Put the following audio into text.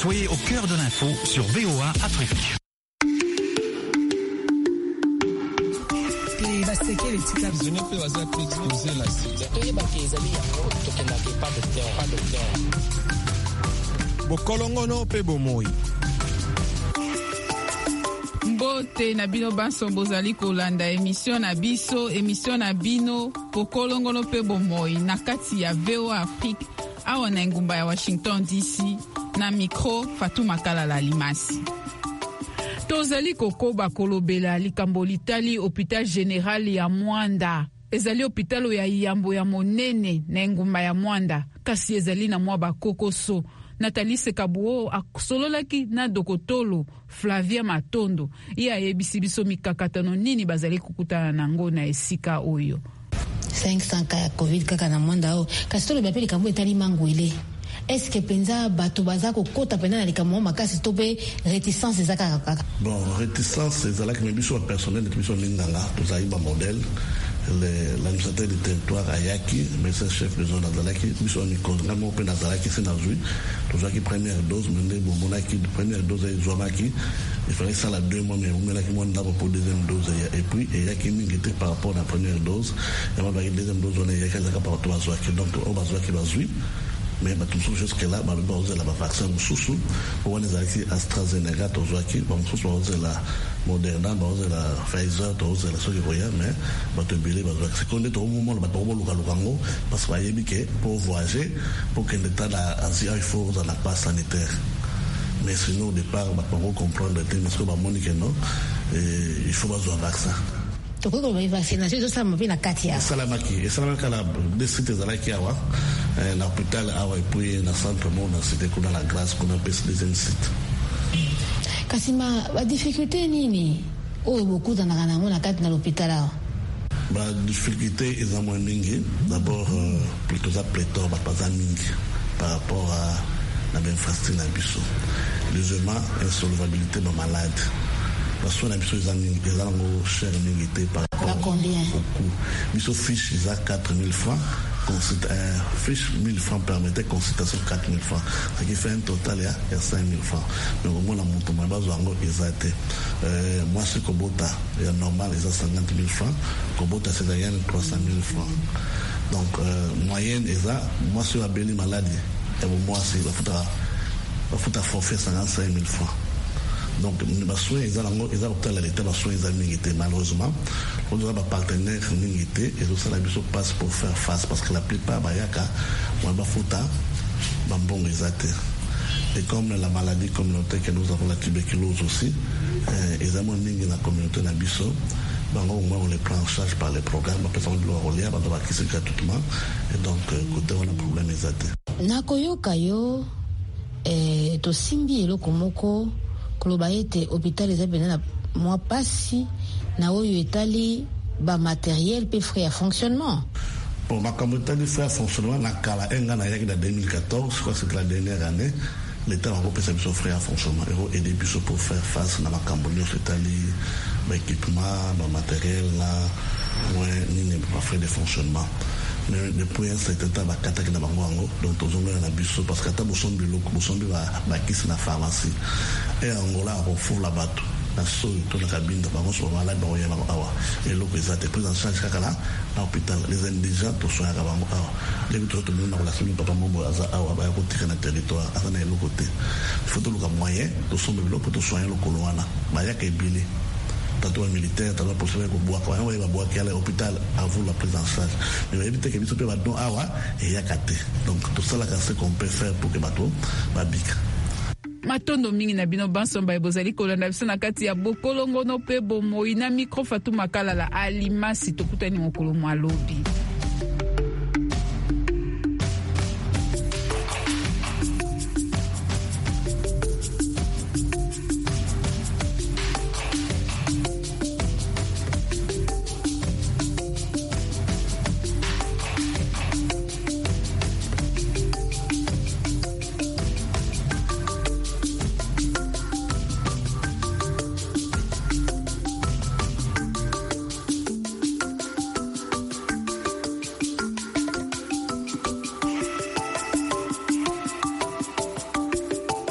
Soyez au cœur de l'info sur VOA Afrique. Bokolongono pe bomoi. Mbote na bino banso bozali kolanda émission na bino Bokolongono pe bomoi na kati ya VOA Afrique awa na ngumba ya Washington DC na micro Fatou Makala Limasi. Tozali kokoba kolobela likambo litali hôpital général ya Mwanda. Ezali hôpital ya yambo ya monene na ngumba ya Mwanda kasi ezali na mwa bakokoso. Nathalie Sekabuo asololaki na dokotolo Flavia Matondo iya yebisi biso mikakatano nini bazali kukutana nango na esika oyo 500 ka covid kaka na Mwanda o kasi tolo bapeli kambo etali mangwele. Est-ce que penza bato bazako kota pena na likambo makasi tope réticence ezaka kaka? Bon, réticence ezalaki mebiso personnel de biso linganga tozali ba modèle l'administrateur du territoire ayaki médecin chef de zone azalaki biso ni kongamo pe nazalaki senazui tozaki première dose mende bomonaki première dose ezwamaki il fallait ça la 2 mois mais on melaki moi ndabo pour deuxième dose et puis ayaki mingité par rapport à la première dose et moi la deuxième dose on ayaki zaka par rapport à zwaki donc on bazwaki bazui mais tout ce jusque là ba oser la vaccin mususu pour les alaki AstraZeneca tozwaki ba mususu oser la Moderna ba oser la Pfizer oser la soki roya mais ba te bilé ba zwaki c'est qu'on est au moment ba to luka lukango parce que yebi que pour voyager pour que l'état la Asie il faut dans la passe sanitaire mais sinon au départ ba pas comprendre parce que ba monique non il faut avoir un vaccin. Toko ko ba vaccination zo sama pina katia salamaki la district zalaki awa na hôpital awa et puis na centre mona c'était kuna la grâce kuna pes deuxième site. Kasima ba difficulté nini o beaucoup dans na ngona kati na l'hôpital awa? Ba difficulté ils ont moins mingi d'abord plutôt ça pléthore ba pas mingi par rapport à la infrastructure na biso. Deuxièmement insolvabilité de malade. Parce qu'on a besoin de cher mérité par rapport à combien au coût. Biso fiche ils a 4000 francs. Fiche 1000 francs permettait consultation 4000 francs. Ce qui fait un total il y a 5000 francs. Mais au moins la montant ma base ils a été moi c'est Kobota il y a normal ils a 50 000 francs. Kobota c'est d'ailleurs 300 000 francs. Donc moyenne ils a moi sur la belle maladie et moi c'est la faute à forfait 55 000 francs. Donc les soins ils ont obtenu l'état les soins ils ont mérité malheureusement on doit pas partenaire mérité et tout ça la biso passe pour faire face parce que la plupart bayaka on va fouta bambon exact et comme la maladie communautaire que nous avons la tuberculose aussi ils ont mis la communauté na biso au moins on les prend en charge par les programmes personne doit relier on doit acquérir gratuitement et donc côté on a problème exact nakoyoka yo to simbi eloko moko koloba ete hôpital ezabena na mwa pasi na oyo etali ba matériel pe frais à fonctionnement. Bon, ma communauté frais à fonctionnement na kala enga na yaki de 2014, je crois que c'est la dernière année, l'État a repris ses frais à fonctionnement et des bus pour faire face na ma cambonio c'est-à-dire ba équipement, ba matériel là, ouais, ni pas frais de fonctionnement. Mais depuis un certain temps ba kataki na bango donc tozonga na biso parce que ta bosombi ba kisi na pharmacie et Angola on fout la bateau na so to na kabinda bango so malade ba oyela awa et loko ezate prise en charge kaka na hôpital les indigents to soya ka bango awa les autres tout na relation papa mombo aza awa ba ko tika na territoire asa na loko te il faut to luka moyen to sombe loko to soya loko loana ba ya ka ebile tato militaire tato possible ko boa kwa wa boa ki à l'hôpital avant la prise en charge mais éviter que biso pe ba don awa et yakate donc tout ça là c'est qu'on peut faire pour que bato ba bika Matondo mingi na bino bansomba ebozali kolanda biso na kati ya Bokolongono pe bomoi na micro Fatou Makala Limasi tokutani mokolo mwa lobi.